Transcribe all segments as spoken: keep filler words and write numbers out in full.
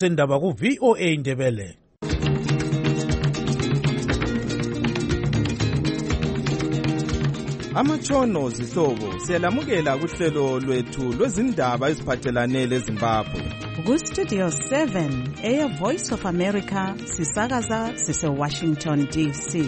Sendaba ku V O A Ndebele. Amatshono zihlobo siyalamukela kuhlelo lwethu lwezindaba eziphathelane leZimbabwe. Ku Studio seven, Air Voice of America, sisakaza sise Washington D C.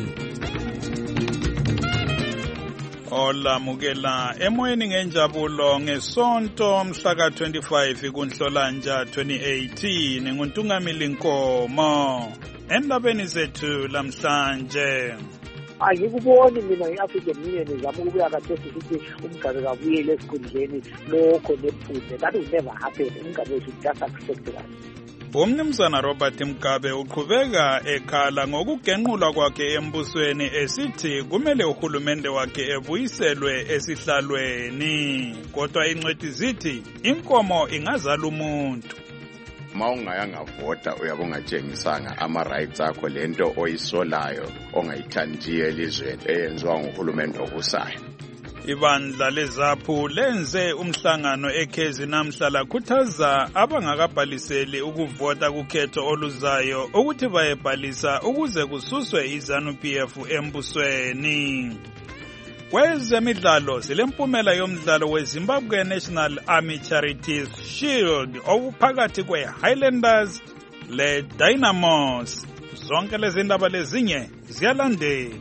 Olamukela emoyeni ngenjabulo ngesonto mhla ka twenty-five kuNhlolanja twenty eighteen nguNtungamili Nkomo. Endabeni zethu lamhlanje. Angikuboni mina i-African Union izama ukubuya kathesi sithi umgabe kabuyele esikhundleni lokho nephuthe. That will never happen. Umgabe should just accept that. Umnumzana Robert Mugabe uqhubeka ekhala ngokugenqulwa kwakhe embusweni esithi kumele uhulumende wakhe ebuyiselwe esihlalweni. Kodwa incwadi zithi inkomo ingazala umuntu. Ma ungayanga vota uyabonga tshengisanga ama rights akho lento oyisolayo ongayithandiye elizweni eyenziwa nguhulumende obusayo. Ibandla leZAPU lenze umhlangano ekhezi namhla lakhuthaza abangakabhaliseli ukuvota kukhetho oluzayo ukuthi bayebhalisa ukuze kususwe iZANU P F embusweni. Kwezemidlalo silempumela yomdlalo weZimbabwe National Army Charities Shield ophakathi kweHighlanders leDynamos. Zonke lezi ndaba lezinye ziyalandela.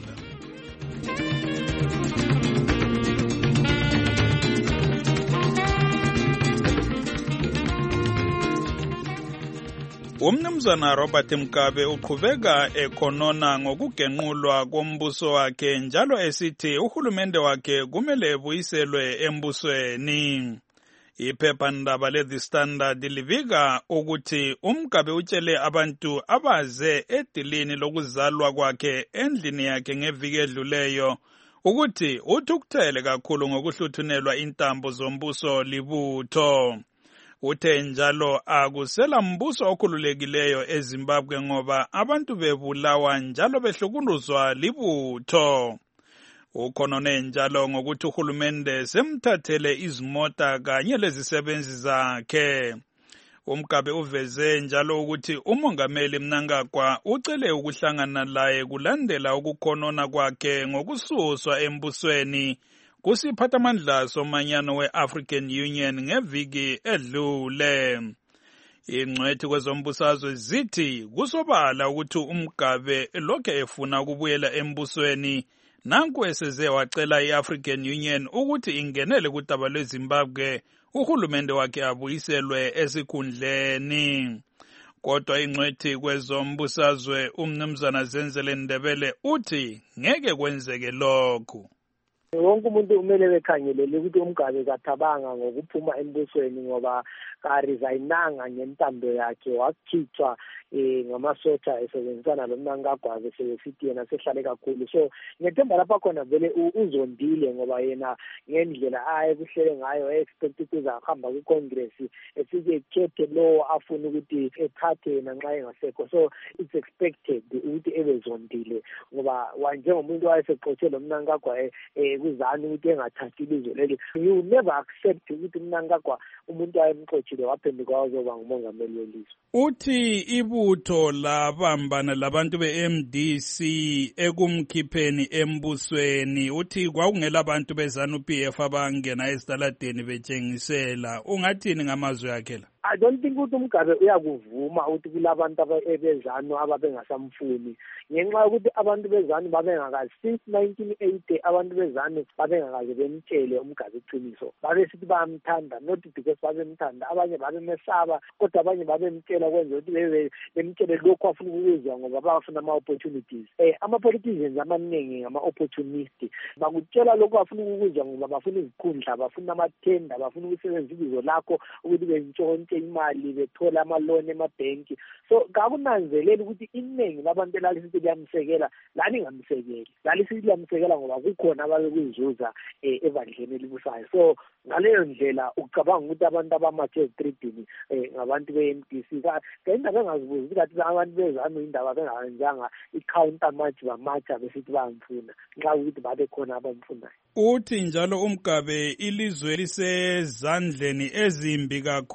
Umnumzana Robert Mugabe uqhubeka ekhonona ngokugenqulwa kombuso wakhe njalo esithi uhulumende wakhe kumele ebuyiselwe embusweni. Iphephandaba le-The Standard livika ukuthi uMugabe utshele abantu abaze edilini lokuzalwa kwakhe endlini yakhe ngeviki edluleyo ukuthi uthukuthele kakhulu ngokuhluthunelwa intambo zombuso libutho. Uthe njalo akusela mbuso okhululekileyo eZimbabwe ngoba abantu bebulawa njalo behlukuluzwa libutho. Ukhonone njalo ngokuthi uhulumende semthathele izimota kanye lezisebenzi zakhe. uMugabe uveze njalo ukuthi umongameli Mnangagwa ucele ukuhlangana laye kulandela ukukhonona kwakhe ngokususwa embusweni kusiphathamandla somanyano we-African Union ngeviki edlule. Ingcwethi kwezombusazwe zithi kusobala ukuthi uMugabe lokhu efuna ukubuyela embusweni nanku eseze wacela i-African Union ukuthi ingenele kudaba lweZimbabwe uhulumende wakhe abuyiselwe esikhundleni. Kodwa ingcwethi kwezombusazwe umnumzana Zenzele Ndebele uthi ngeke kwenzeke lokhu. Wonke umuntu umele bekhangelele ukuthi uMugabe kathabanga ngokuphuma embusweni ngoba karesigninga ngentando yakhe wakhithwa eh ngamasotha esebenzisana loMnangagwa besesithi yena sehlale kakhulu. So ngethemba lapha khona vele uzondile ngoba yena ngendlela aye kuhlele ngayo expect ukuthi ahamba ku Congress efike ekhethe lo afuna ukuthi ethathe yena nxa engasekho. So it's expected ukuthi ebezondile ngoba njengomuntu wayeseqotshe loMnangagwa eh kuzani ukuthi engathathi ilizwe leli. You never accept ukuthi Mnangagwa umuntu ayemqothile waphenduka wazoba ngumongameli welizwe. Uthi ibutho labambana labantu be-M D C ekumkhipheni embusweni. Uthi kwakungela abantu beZANU P F abangena esitaladeni betshengisela. Ungathini ngamazwi akhe la? I don't think ukuthi uMugabe uyakuvuma ukuthi kulabantu abeZANU ababengasamfuni ngenxa ukuthi abantu beZANU babengakazi since nineteen eighty abantu beZANU babengakaze bemtshele uMugabe iqiniso. Babesithi bayamthanda not because babemthanda, abanye babemesaba kodwa abanye babemtshela kwenza ukuthi bebe bemtshele lokho afuna ukuzwa ngoba bafuna ama opportunities. Eh ama politicians amaningi ngama opportunist. Bakutshela lokho afuna ukuzwa ngoba bafuna izikhundla, bafuna amathenda, bafuna ukusebenzisa ibizo lakho ukuthi bentshontshe imali bethola amaloni emabhenki. So kakunanzelela ukuthi iningi labantu elalisithi liyamsekela lani ngamsekeli. Lalisithi liyamsekela ngoba kukhona ababekuzuza evandleni elibusayo. So ngaleyo ndlela ucabanga ukuthi abantu abamatshe streetini ngabantu be-M D C kanti bengazibuzi ukuthi abantu beZANU indaba bengayenzanga i-counter match bamatsha besithi bayamfuna nxa ukuthi babe khona abamfunayo. Uthi njalo uMugabe ilizwe lisezandleni ezimbi kakhulu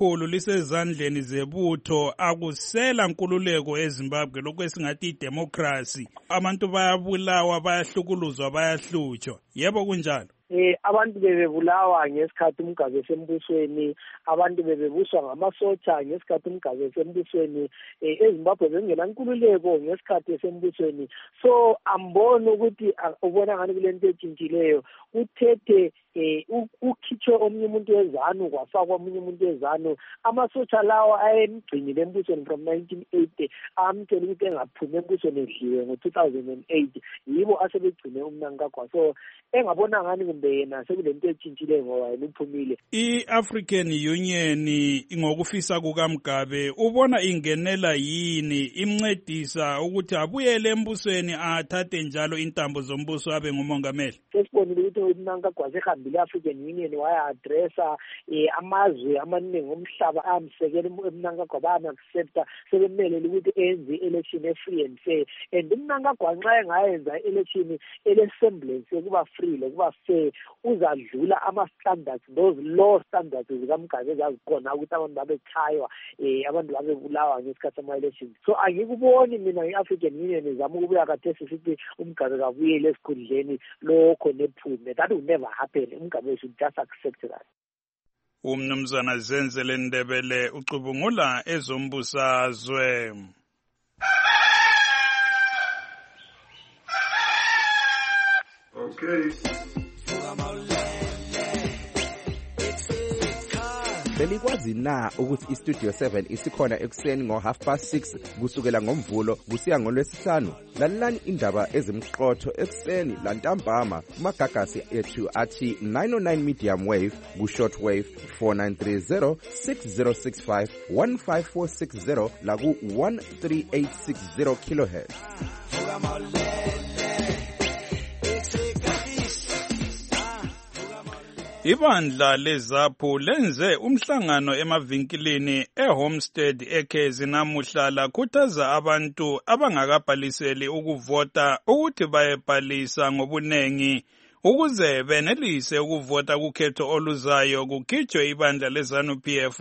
kusezandleni zebutho akusela nkululeko eZimbabwe lokho esingathi idemocracy abantu bayabulawa bayahlukuluzwa bayahlutshwa yebo kunjalo Eh abantu bebebulawa ngesikhathi umgabe sembusweni abantu bebebuswa ngamasotsha ngesikhathi umgabe sembusweni eZimbabwe bengelankululeko ngesikhathi sembusweni so ambona ukuthi ubona ngani kulento etshintshileyo uthethe eh ukhitshwe omunye umuntu wezanu kwafakwa omunye umuntu wezanu amasotsha lawo ayemgcinile embusweni from nineteen eighty amtshela ukuthi engaphumi embusweni edliwe ngo two thousand eight yibo asebegcine uMnangagwa so engabona ngani kumbe yena sekulento etshintshileyo ngoba yena uphumile i-African Union ngokufisa kukaMgabe ubona ingenela yini imncedisa ukuthi abuyele embusweni athathe njalo intambo zombuso abe ngumongameli sesibonile ukuthi uMnangagwa sehambile i-African Union waya addressa amazwe amaningi omhlaba amsekela uMnangagwa bana-accepta sebemelele ukuthi enze election e-free and fair and uMnangagwa nxa engayenza election ele-semblance yokuba free lokuba fair uzadlula ama-standards those law standards zikaMgabe ezazikhona ukuthi abantu babechaywa um abantu babebulawa ngesikhathi sama-elections so angikuboni mina i-African Union izama ukubuya kathesi sithi uMgabe kabuyele esikhundleni lokho nephume that will never happen uMgabe should just accept that umnumzana Zenzele Ndebele ucubungula ezombusazwe okay Belikwazi na ukuthi iStudio seven isikhona ekuseni ngo half past six kusukela ngomvulo kusiya ngolwesihlanu lalelani indaba ezimqotho ekuseni lantambama kumagagasi ethu athi nine oh nine medium wave ku short wave four nine three zero six zero six five one five four six zero la ku one three eight six zero kilohertz Ibandla leZAPU lenze umhlangano emavinkilini eHomestead eKezi namuhla lakhuthaza abantu abangakabhaliseli ukuvota ukuthi bayebhalisa ngobunengi ukuze benelise ukuvota kukhetho oluzayo kukhitshwe ibandla leZANU-P F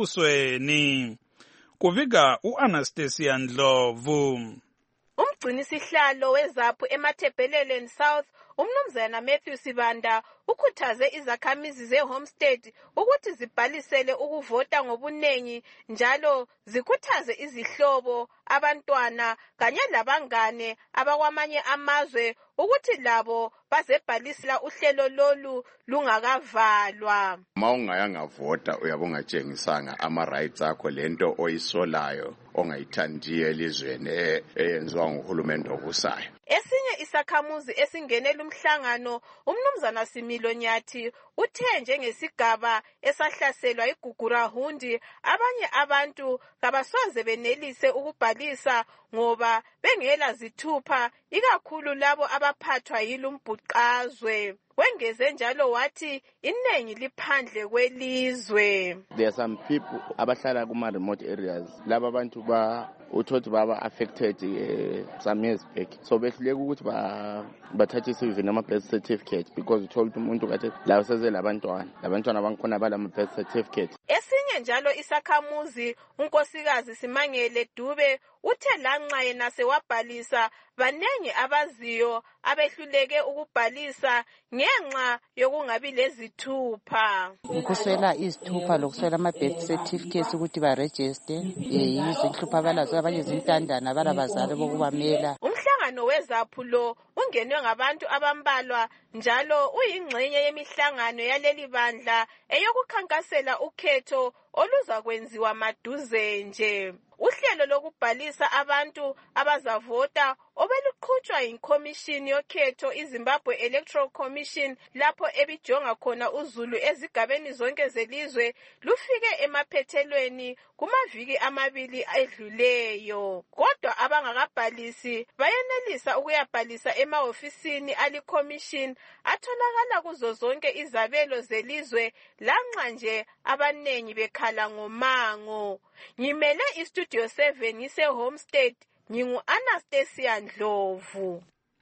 embusweni. Kuvika uAnastasia Ndlovu. Umgcinisihlalo weZAPU eMathebheleleni South umnumzana Matthew Sibanda ukhuthaze izakhamizi zeHomestead ukuthi zibhalisele ukuvota ngobunengi njalo zikhuthaze izihlobo abantwana kanye labangane abakwamanye amazwe ukuthi labo bazebhalisela uhlelo lolu lungakavalwa. Ma ungayanga vota uyabonga tshengisanga ama rights akho lento oyisolayo ongayithandiye elizweni eyenziwa nguhulumende obusayo. Esinye isakhamuzi esingenela umhlangano umnumzana Similo Nyathi uthe njengesigaba esahlaselwa iGugurahundi abanye abantu kabasoze benelise ukubhalisa ngoba bengela zithupha ikakhulu labo abaphathwa yilumbhuqazwe. Wengeze njalo wathi inengi liphandle kwelizwe. There are some people abahlala kuma remote areas laba abantu ba uthothi baba affected uh, some years back so behluleka ukuthi ba bathathe even ama birth certificate because uthola umuntu kathi la useze labantwana labantwana bangikhona bala ama birth certificate. Esinye njalo isakhamuzi unkosikazi Simangele Dube uthe lanxa yena sewabhalisa banengi abaziyo abehluleke ukubhalisa ngenxa yokungabi lezithupha. Ukuswela izithupha lokuswela ama birth certificates ukuthi ba register yizinhlupha balazo abanye zintandana balabazali bokubamela. Umhlangano weZAPU lo ungenwe ngabantu abambalwa njalo uyingxenye yemihlangano yaleli bandla eyokukhankasela ukhetho oluzakwenziwa maduze nje. Uhlelo lokubhalisa abantu abazavota obeluqhutshwa yiCommission yokhetho iZimbabwe Electoral Commission lapho ebijonga khona uZulu ezigabeni zonke zelizwe lufike emaphethelweni kumaviki amabili edluleyo. Kodwa abangakabhalisi bayenelisa ukuyabhalisa emahofisini aliCommission atholakala kuzo zonke izabelo zelizwe lanxa nje abanengi bekhala ngomango. Ngimele iStudio seven ngise-Homestead, ngingu-Anastasia Ndlovu.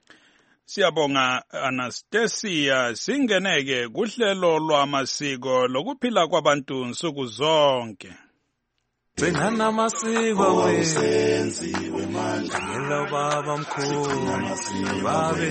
Siyabonga Anastasia, singeneke kuhlelo lwamasiko lokuphila kwabantu nsuku zonke. Bengana masiko wenziwe manje ngelo baba mkhulu babe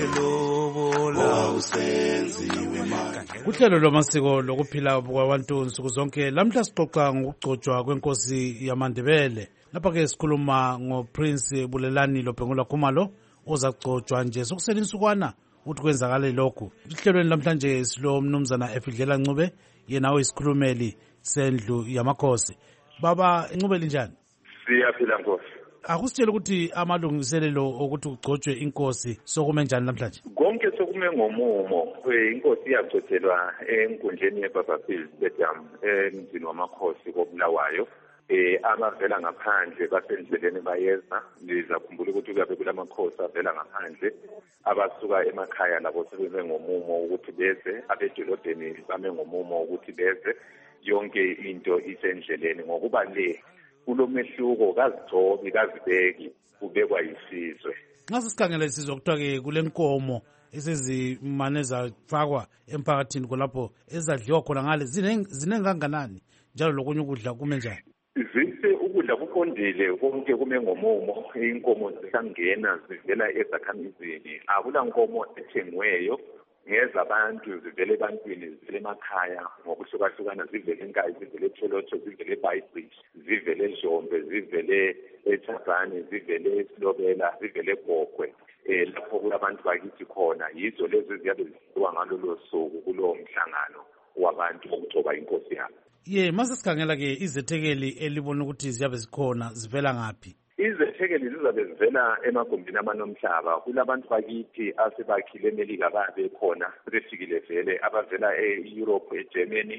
lobola usenziwe manje. Kuhlelo lwamasiko lokuphila kwabantu nsuku zonke lamhla sixoxa ngokugcotshwa kwenkosi yamaNdebele. Lapha ke sikhuluma ngoPrince Bulelani Lobhengula Khumalo ozagcotshwa nje sokusela insukwana ukuthi kwenzakale lokhu. Ihlelweni lamhlanje silo mnumzana Efidlela Ncube yena oyisikhulumeli sendlu yamakhosi. Baba Ncube linjani? Siyaphila Nkosi. Akusitshela ukuthi amalungiselelo okuthi kugcotshwe inkosi sokume njani namhlanje? Konke sokume ngomumo. Inkosi iyagcotshelwa enkundleni yeBabaphil Stadium emzini wamakhosi koBulawayo. Eh abavela ngaphandle basendleleni bayeza lizakhumbula ukuthi kuyabe kulamakhosi avela ngaphandle abasuka emakhaya labo sebeme ngomumo ukuthi beze abedolobheni bame ngomumo ukuthi beze yonke into isendleleni ngokuba le kulomehluko kazithobi kazibeki kubekwa yisizwe. Nxa sikhangela isizwe kuthiwa ke kule nkomo esezimane zafakwa emphakathini kulapho ezadliwa khona ngale zinenganganani njalo lokunye ukudla kume njani? Zise ukudla kuqondile konke kume ngomumo inkomo zisangena zivela ezakhamizini akula nkomo ethengweyo ngeza abantu zivele ebantwini zivele emakhaya ngokuhlukahlukana zivele eNkayi zivele eTholotho zivele eBhayibhili zivele eJombe zivele eThabane zivele eSilobela zivele eGogwe eh lapho kulabantu bakithi khona yizo lezi ziyabe zisiwa ngalolo suku kulowo mhlangano wabantu okugcoba inkosi yabo. Ye mase sikhangela ke izethekeli elibona ukuthi ziyabe zikhona zivela ngapi? Izethekeli zizabe zivela emagumbini amanomhlaba kulabantu bakithi asebakhile eMelika babe khona befikile vele abavela eEurope eGermany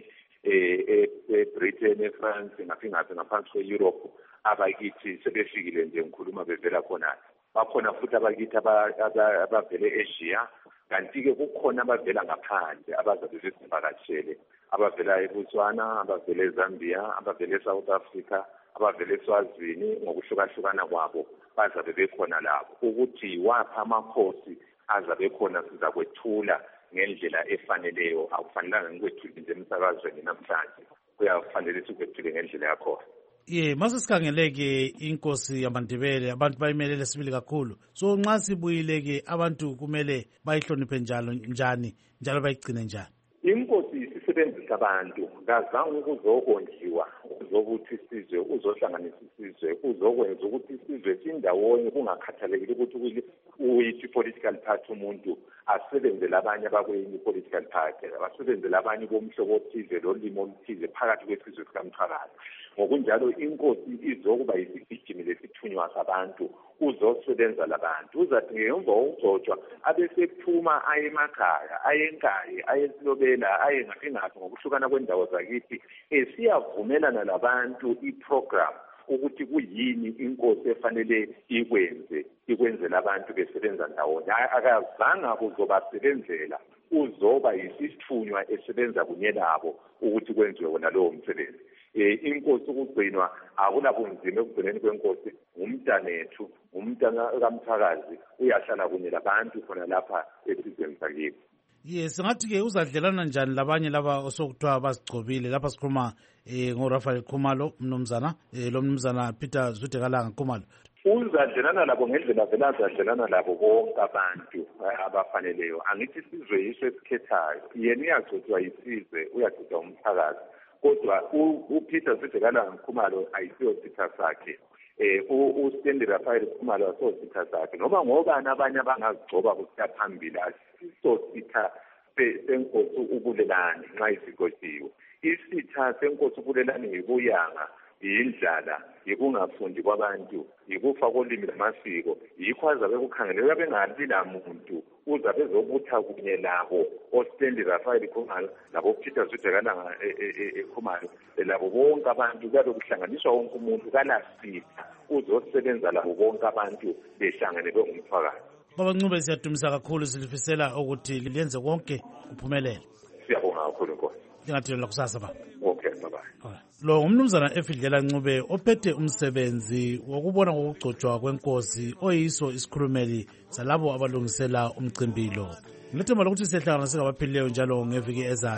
eh eBritain eFrance ngaphingathi ngaphansi kweEurope abakithi sebefikile nje ngikhuluma bevela khona bakhona futhi abakithi abavele eAsia kanti ke kukhona abavela ngaphandle abazabe besivakashele abavela eBotswana abavela eZambia abavela eSouth Africa abavela eSwazini ngokuhlukahlukana kwabo bazabe bekhona lapho ukuthi wapha amakhosi azabe khona siza kwethula ngendlela efaneleyo akufanelanga ngikwethule nje emsakazweni namhlanje kuyafanele sikwethule ngendlela yakho. Ye mase sikhangeleke inkosi yamaNdebele abantu bayimelele sibili kakhulu so nxa sibuyile ke abantu kumele bayihloniphe njalo njani njalo bayigcine njani? Inkosi isebenzisa abantu ngazange ukuzokondliwa uzokuthi isizwe uzohlanganisa isizwe uzokwenza ukuthi isizwe sindawonye kungakhathalekile ukuthi uyithi political party umuntu asebenzele abanye abakwenye political party abasebenzele abanye bomhlobo othize lolimo oluthize phakathi kwesizwe sikamthakazi. Ngokunjalo inkosi izokuba yisigijimi lesithunywa sabantu uzosebenza labantu uzathi ngemva kokugcotshwa abesekuphuma aye emakhaya aye eNkayi aye eSilobela aye ngaphingathi ngokuhlukana kwendawo zakithi esiyavumelana labantu iprogram ukuthi kuyini inkosi efanele ikwenze ikwenzela abantu besebenza ndawonye akazanga kuzobasebenzela uzoba yisithunywa esebenza kunye nabo ukuthi kwenziwe wona lowo msebenzi. Eh inkosi ukugcinwa akulabunzima ekugcineni kwenkosi umntanethu umntana kaMthakazi uyahlala kunye labantu khona lapha esizweni sakithi. Yes ngathi ke uzadlelana njani labanye laba osokuthiwa bazigcobile lapha sikhuluma eh ngoRafael Khumalo mnumzana eh lo mnumzana Peter Zudekalanga Khumalo. Uzadlelana labo ngendlela vela azadlelana labo bonke abantu abafaneleyo angithi isizwe yiso esikhethayo yena uyagcotshwa isizwe uyagcotshwa umthakazi kodwa uPeter Zudekalanga Khumalo ayisiyo sitha sakhe eh uStendi Rafael Khumalo aso sitha sakhe noma ngobani abanye abangazigcoba kusiya phambili asiso sitha senkosi ubulelani nxa isigoshiwe isitha senkosi ubulelani ngibuyanga yindlala yikungafundi kwabantu yikufa kolimi lamasiko yikho azabe kukhangele uyabe ngali lamuntu uzabe ezobutha kunye labo oStendi Rafael Khumalo labo Peter Zudekalanga Khumalo labo bonke abantu kuyabe kuhlanganiswa wonke umuntu kalasitha uzosebenza labo bonke abantu behlangene bengumthakazi. Baba Ncube siyadumisa kakhulu silifisela ukuthi liyenze konke kuphumelele. Siyabonga kakhulu Nkosi. Lingathela kusasa baba. Okay bye bye. Lo ngumnumzana Efidlela Ncube ophethe umsebenzi wokubona ngokugcotshwa kwenkosi oyiso isikhulumeli salabo abalungisela umcimbilo. Ngilethemba lokuthi sihlangana singabaphilileyo njalo ngeviki ezayo.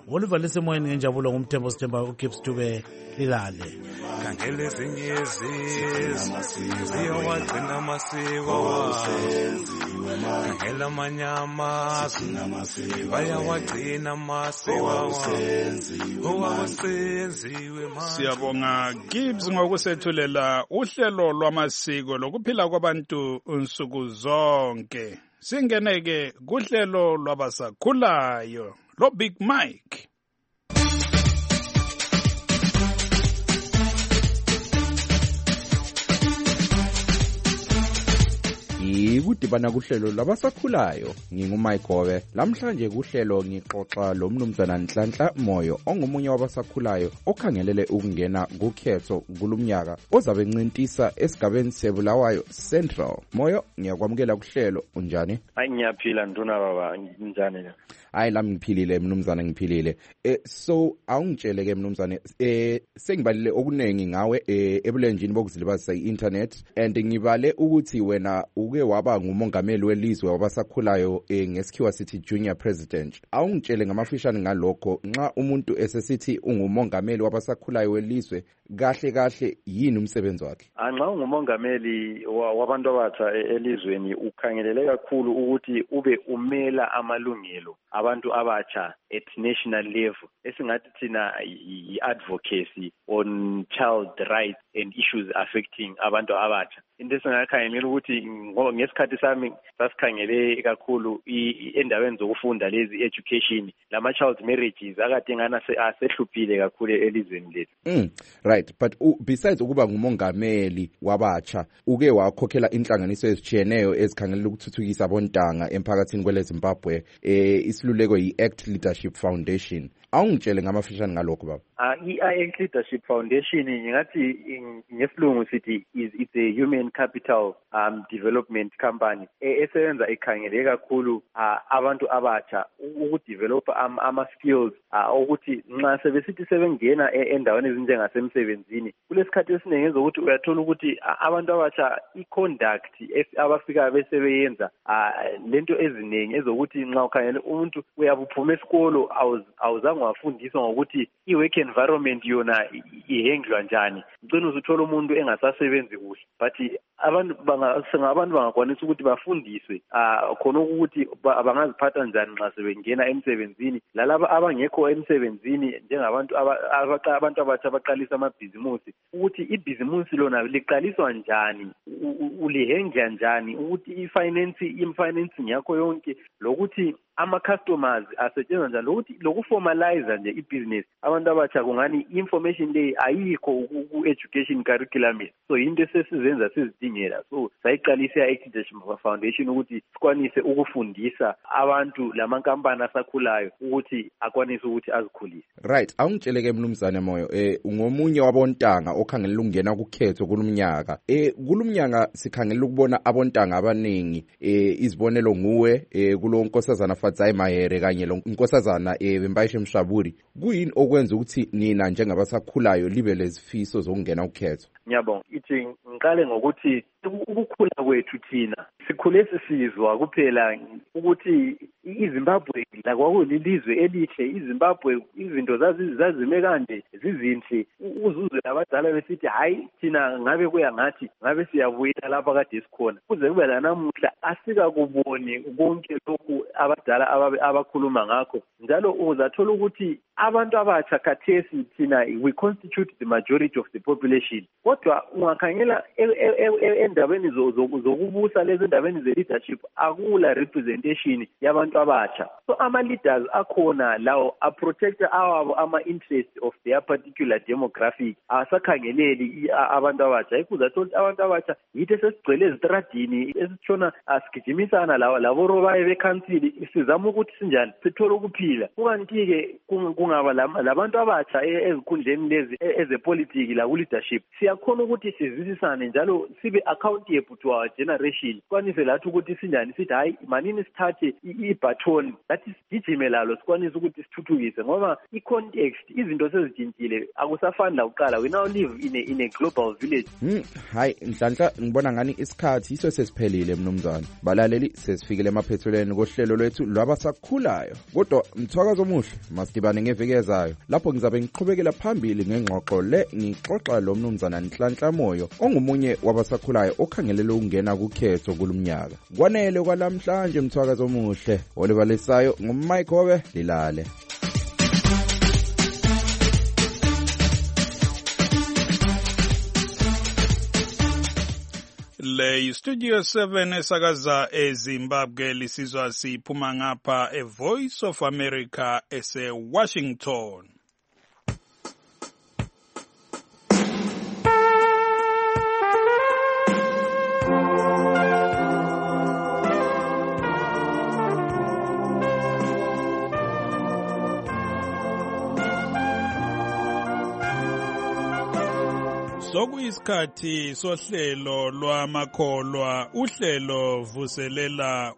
Oliver lesemoyeni ngenjabulo ngumthembo sithemba uGibbs Dube lilale. Khangela ezinye izizwe ziyawagcina amasiko wawo. Khangela amanye amazwe bayawagcina amasiko wawo. Siyabonga Gibbs ngokusethulela uhlelo lwamasiko lokuphila kwabantu unsuku zonke. Singeneke kuhlelo lwabasakhulayo lo Big Mike. Ikudibana kuhlelo labasakhulayo ngingumike Gobe. Lamhlanje kuhlelo ngixoxa lo mnumzana Nhlanhla Moyo ongumunye wabasakhulayo okhangelele ukungena kukhetho kulumnyaka ozabe ncintisa esigabeni seBulawayo Central. Moyo, ngiyakwamukela kuhlelo, unjani? Hayi ngiyaphila nduna baba, njani na? Hayi lami ngiphilile mnumzana ngiphilile. Eh so awungitshele ke mnumzana eh sengibalile okunengi ngawe eh ebulenjini bokuzilibazisa i-internet and ngibale ukuthi wena uke waba ngumongameli welizwe wabasakhulayo eh, ngesikhiwa sithi junior president. Awungitshele ngamafishane ngalokho nxa umuntu esesithi ungumongameli wabasakhulayo welizwe kahle kahle yini umsebenzi wakhe? Nxa ungumongameli wabantu abatsha elizweni ukhangelele kakhulu ukuthi ube umela amalungelo abantu abatsha at national level esingathi thina i-advocacy on child rights and issues affecting abantu abatsha. Into esingakhangelela ukuthi ngesikhathi sami sasikhangele kakhulu endaweni zokufunda lezi education lama child marriages akade ngana asehluphile kakhulu elizweni lethu. Mm, right, but uh, besides ukuba ngumongameli wabatsha uke wakhokhela inhlanganiso ezijiyeneyo ezikhangelela ukuthuthukisa abontanga emphakathini kwele Zimbabwe eh isiluleko yi-Act Leadership Foundation. Awungitshele ngamafishane ngalokho baba. Ah i-Act Leadership Foundation ngingathi ngesilungu sithi it's a human capital um development company esebenza ikhangele kakhulu abantu abatsha ukudevelop ama skills ukuthi nxa sebesithi sebengena endaweni ezinjengasemsebenzini kulesikhathi esiningi ezokuthi uyathola ukuthi abantu abatsha i-conduct abafika besebenza lento eziningi ezokuthi nxa ukhangele umuntu uyabuphuma esikolo awuzange wafundiswa ngokuthi i-work environment yona ihandlwa njani. Ngicela uzuthola umuntu engasasebenzi kuhle but abantu bangasengabantu bangakwanisa ukuthi bafundiswe khona ukuthi bangaziphatha njani nxa sebengena emsebenzini lalabo abangekho emsebenzini njengabantu abantu abatsha abaqalisa amabhizimusi ukuthi ibhizimusi lona liqaliswa njani ulihandla njani ukuthi i-finance i-financing yakho yonke lokuthi ama-customers asetshenzwa njani lokuthi lokuformalize nje i-business abantu abatsha kungani information le ayikho ku-education curriculum so into esesizenza sizidingela so sayiqalisa i-Act Leadership Foundation ukuthi sikwanise ukufundisa abantu lamankampani asakhulayo ukuthi akwanise ukuthi azikhulise. Right, awungitsheleke mnumzane Moyo eh ungomunye wabontanga okhangelela ukungena kukhetho kulumnyaka eh kulumnyaka sikhangelela ukubona abontanga abaningi eh izibonelo nguwe eh kulo nkosazana Fatsai Mahere kanye lo nkosazana eh Bembayishe Mshaburi. Kuyini okwenza ukuthi nina njengabasakhulayo libe lezifiso zokungena ukhetho? Ngiyabonga. Ithi ngiqale ngokuthi ukukhula kwethu thina sikhule sisizwa kuphela ukuthi iZimbabwe la kwakulilizwe elihle, iZimbabwe izinto zazime kanje zizinhle. Uzuzwe abadala besithi hayi thina ngabe kuya ngathi ngabe siyabuyela lapha kade sikhona. Kuze kube la namuhla asika kubone konke lokhu abadala abakhuluma ngakho. Njalo uzathola ukuthi abantu abatsha khathesi thina we constitute the majority of the population. Kodwa ungakhangela endabeni zokubusa lezi ndabeni ze-leadership akula representation yabantu abatsha. So ama-leaders akhona lawo a-protector awabo ama-interest of their particular demographic asakhangeleli abantu abatsha. Yikho uzathola ukuthi abantu abatsha yithi sesigcwele ezitradini esitshona asigijimisana labo robaye bekhansili sizama ukuthi sinjani sithole ukuphila. Kukanti-ke kungaba labantu abatsha ezikhundleni lezi ezepolitiki la ku-leadership siya khona ukuthi sizwisisane njalo sibe accountable to our generation. Kwanise lathi ukuthi sinjani sithi hayi manini sithathe i-baton lathi sigijime lalo sikwanise ukuthi sithuthukise ngoba i-context izinto sezijintshile akusafani la kuqala. We now live in a, in a global village. Hmm, hayi nhlanhla ngibona ngani isikhathi iso sesiphelile mnumzana. Balaleli sesifikile emaphethelweni kohlelo lwethu lwabasakhulayo. Kodwa mthwakazo omuhle masidibane ngeviki ezayo lapho ngizabe ngiqhubekela phambili ngengxoxo le ngixoxa lo mnumzana Nhlanhla Moyo ongumunye wabasakhulayo okhangelela ukungena kukhetho kulumnyaka. Kwanele kwalamhlanje mthwakazo omuhle olibalisayo ngumMike Hobe Lilale. Le Studio seven esakaza eZimbabwe lisizwa siphuma ngapha e Voice of America ese Washington. Sokuyisikhathi sohlelo lwamakholwa uhlelo vuselela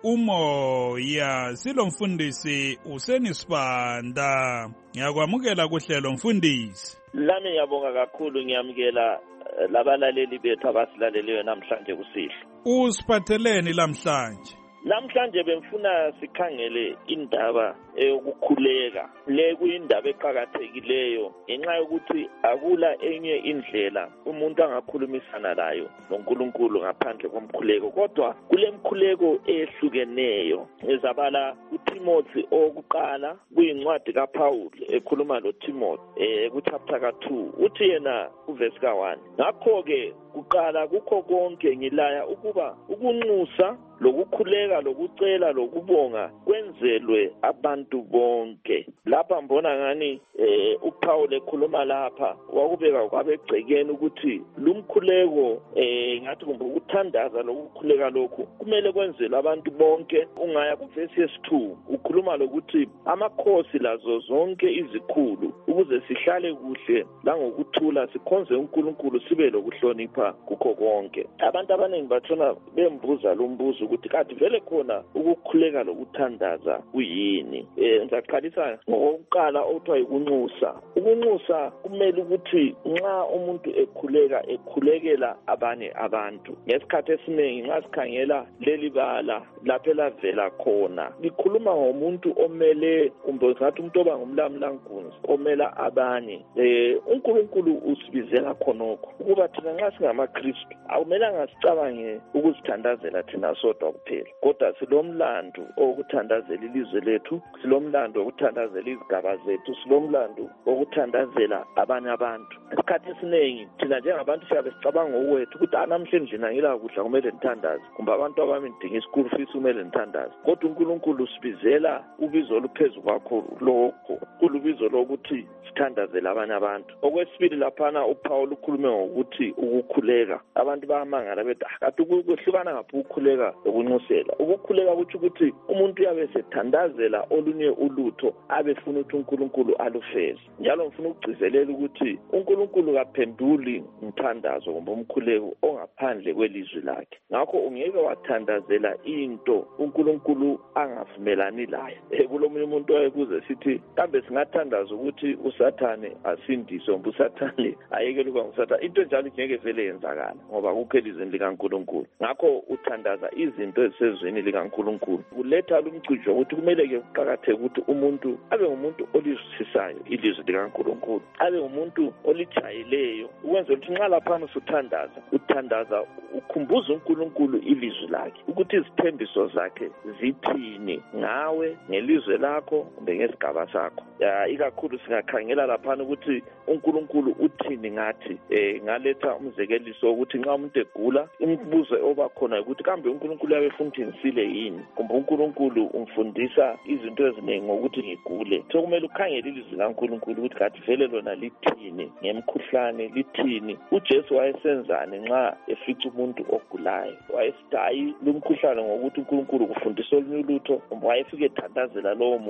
umoya silomfundisi Useni Sibanda. Ngiyakwamukela kuhlelo mfundisi. Lami ngiyabonga kakhulu ngiyamukela labalaleli bethu abasilaleleyo namhlanje kusihlwa. Usiphatheleni namhlanje? Namhlanje bemfuna sikhangele indaba eyokukhuleka. Le kuyindaba eqhakathekileyo ngenxa yokuthi akula enye indlela umuntu angakhulumisana layo noNkulunkulu ngaphandle komkhuleko. Kodwa kule mkhuleko ehlukeneyo ezabala uTimothy okuqala kuyincwadi kaPaul ekhuluma loTimothy eh ku chapter ka two uthi yena uverse ka one. Ngakho ke kuqala kukho konke ngilaya ukuba ukunxusa lokukhuleka lokucela lokubonga kwenzelwe abantu bonke. Lapha mbona ngani eh uPaul ekhuluma lapha wakubeka kwabegcekeni ukuthi lumkhuleko eh ngathi kumbe ukuthandaza lokukhuleka lokhu kumele kwenzelwe abantu bonke. Ungaya ku verse two ukhuluma lokuthi amakhosi lazo zonke izikhulu ukuze sihlale kuhle la ngokuthula sikhonze uNkulunkulu sibe lokuhlonipha kukho konke. Abantu abaningi bathona bembuza lo mbuzo ukuthi kathi vele khona ukukhuleka lokuthandaza kuyini. Eh ngizaqalisa ngokuqala okuthiwa ukunxusa. Ukunxusa kumele ukuthi nxa umuntu ekhuleka ekhulekela abanye abantu. Ngesikhathi esiningi nxa sikhangela leli bala lapho lavela khona likhuluma ngomuntu omele kumbe ngathi umuntu oba ngumlamlankunzi omela abanye. Eh uNkulunkulu usibizela khonokho ukuba thina nxa singamaKristu akumelanga sicabange ukuzithandazela thina sodwa kuphela, kodwa silomlando okuthandazela ilizwe lethu, silomlando okuthandazela izigaba zethu, silomlando okuthandazela abanye abantu. Isikhathi esiningi thina njengabantu siyabe sicabanga ngokwethu ukuthi anamhle endlini angila kudla kumele ngithandaze kumbe abantu abami ngidinga isikuru fees kumele ngithandaze, kodwa uNkulunkulu usibizela ubizo oluphezulu kwakho lokho kulubizo lokuthi sithandazela abanye abantu. Okwesibili laphana uPaul ukhulume ngokuthi ukukhuleka. Abantu bayamangala bethi akathi ukuhlukana ngaphi ukukhuleka lokunxusela. Ukukhuleka kuthi ukuthi umuntu uyabe sethandazela olunye ulutho abefuna ukuthi uNkulunkulu alufeze. Njalo ngifuna ukugcizelela ukuthi uNkulunkulu kaphenduli umthandazo kumbe umkhuleko ongaphandle kwelizwi lakhe. Ngakho ungeke wathandazela into uNkulunkulu angavumelani layo. Kulomunye umuntu oyekuze sithi kambe singathandaza ukuthi uSathane asindiswe kumbe uSathane ayekele ukuba nguSathane. Into njalo ngeke vele yenzakala ngoba kukho elizweni likaNkulunkulu. Ngakho uthandaza izinto ezisezweni likaNkulunkulu. Kuletha lumcijo ukuthi kumele ke kuqakatheke ukuthi umuntu abe ngumuntu olizwisisayo ilizwi likaNkulunkulu, abe ngumuntu olijayeleyo ukwenza ukuthi nxa lapha usuthandaza uthandaza ukhumbuza uNkulunkulu ilizwi lakhe ukuthi izithembiso zakhe zithini ngawe ngelizwe lakho kumbe ngesigaba sakho. Ya ikakhulu singakhangela lapha ukuthi uNkulunkulu uthini ngathi eh ngaletha umzekeliso ukuthi nxa umuntu egula imibuzo oba khona ukuthi kambe uNkulunkulu uyabefuna ukuthi ngisile yini kumbe uNkulunkulu umfundisa izinto eziningi ngokuthi ngigule. So kumele ukhangele ilizwi laNkulunkulu ukuthi kathi vele lona lithini ngemkhuhlane lithini. uJesu wayesenzani nxa efica umuntu ogulayo? Wayesidayi lumkhuhlane ngokuthi uNkulunkulu kufundisa olunye ulutho kumbe wayefike ethandazela lowo muntu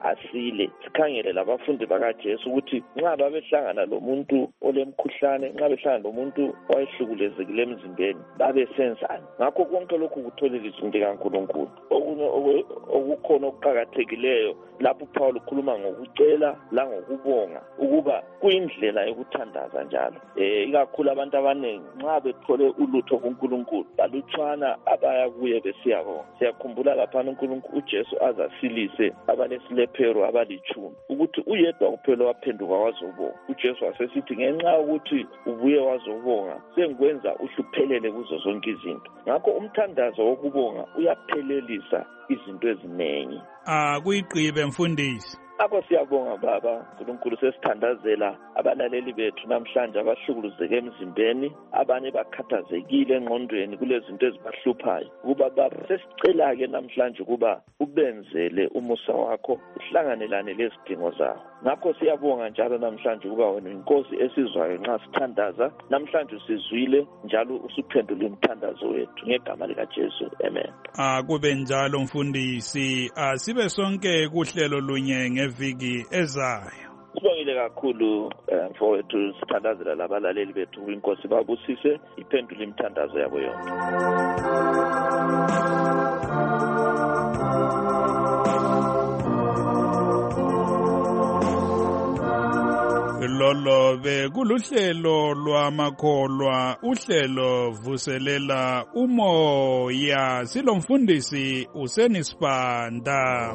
asile. Sikhangele labafundi bakaJesu ukuthi nxa babehlangana lomuntu olemkhuhlane, nxa behlangana lomuntu owayehlukulezekile emzimbeni, babe senzani. Ngakho konke lokhu kutholeliswa ndikaNkulunkulu. Okunye okukhona okuqhakathekileyo lapho uPaul ukhuluma ngokucela la ngokubonga ukuba kuyindlela yokuthandaza njalo. Eh ikakhulu abantu abaningi nxa bethole ulutho kuNkulunkulu balutshwana abaya kuye besiyabonga. Siyakhumbula lapha uNkulunkulu uJesu azasilise abanesilephero abalichumi ukuthi uyedwa kuphela waphenduka wazobonga. uJesu wasesithi ngenxa ukuthi ubuye wazobonga sengikwenza uhluphelele kuzo zonke izinto. Ngakho umthandazo wokubonga uyaphelelisa izinto eziningi. Ah kuyigqibe mfundisi. Akho siyabonga baba uNkulunkulu sesithandazela abalaleli bethu namhlanje abahlukuluzeke emzimbeni, abanye bakhathazekile engqondweni kulezinto ezibahluphayo. Kuba baba sesicela ke namhlanje kuba ubenzele umusa wakho uhlanganelane lezidingo zabo. Ngakho siyabonga njalo namhlanje kuba wena inkosi esizwayo nxa sithandaza. Namhlanje sizwile njalo usuphendula umthandazo wethu ngegama lika Jesu. Amen. Ah kube njalo mfundisi. Ah sibe sonke kuhlelo lunye ngeviki ezayo. Sibongile kakhulu mfowethu sithandazela labalaleli bethu inkosi babusise iphendule imthandazo yabo yonke. Lolo bekuluhlelo lwamakholwa, uhlelo vuselela umoya. Silomfundisi uSenisibanda.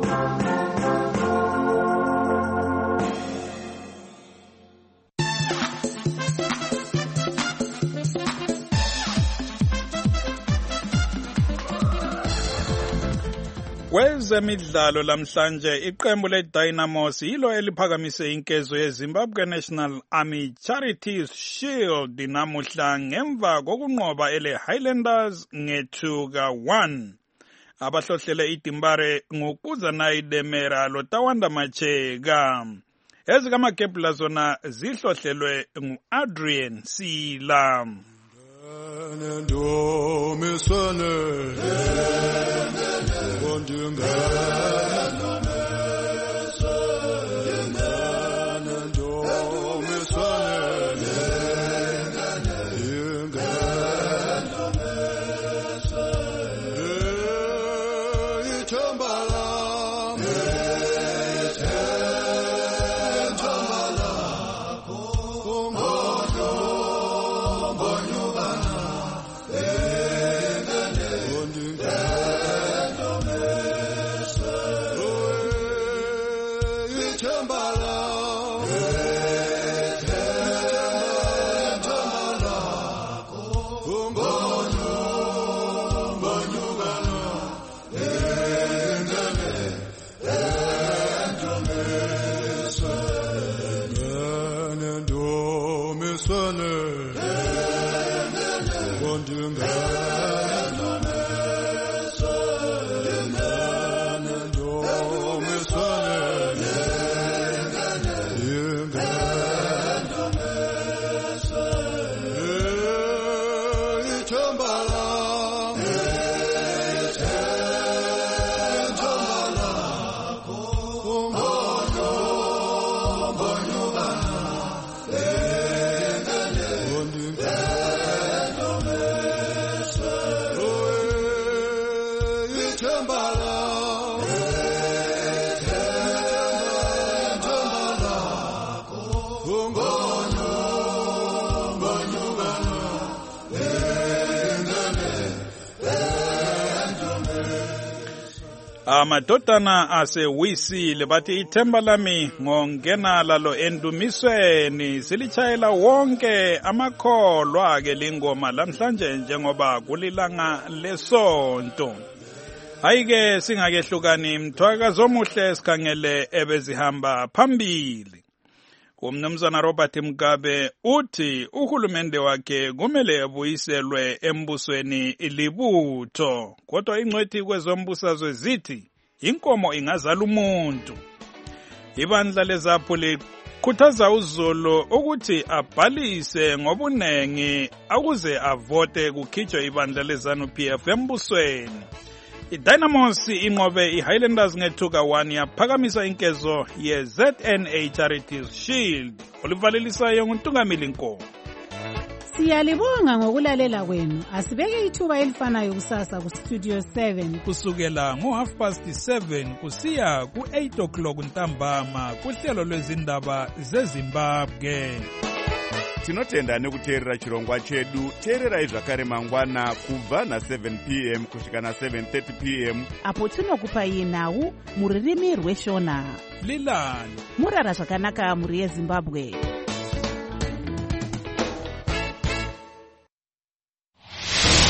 Kwezemidlalo lamhlanje iqembu leDynamos yilo eliphakamise inkezo yeZimbabwe National Army Charities Shield namuhla ngemva kokunqoba ele Highlanders ngethuka one. Abahlohlele idimbare ngokuzanayi Demera loTawanda Macheka. Ezikamagebhula zona zihlohlelwe nguAdrian Sila. Amadodana asewisile bathi ithemba lami ngongena lalo endumisweni silichayela wonke amakholwa ke lingoma lamhlanje njengoba kulilanga lesonto. Hayike singakehlukani mthwakazo omuhle sikhangele ebezihamba phambili. Umnumzana Robert Mugabe uthi uhulumende wakhe kumele ebuyiselwe embusweni ilibutho. Kodwa ingcwethi kwezombusazwe zithi inkomo ingazala umuntu. Ibandla leZAPHU likhuthaza uZulu ukuthi abhalise ngobunengi akuze avote kukhitshwe ibandla leZANU-P F embusweni. iDynamos inqobe iHighlanders ngethuka one yaphakamisa inkezo ye-Z N A Charities Shield. Olivalelisayo nguNtungamili Nkomo. Siyalibonga ngokulalela kwenu. Asibeke ithuba elifanayo kusasa ku Studio seven kusukela ngo half past seven kusiya ku eight o'clock ntambama kuhlelo lwezindaba zeZimbabwe. Tinotenda nekuteerera chirongwa chedu. Teererai zvakare mangwana kubva na seven p m kusvika na seven thirty p m apo tinokupai nhau muririmi rweshona. Lilani murara zvakanaka muri yeZimbabwe.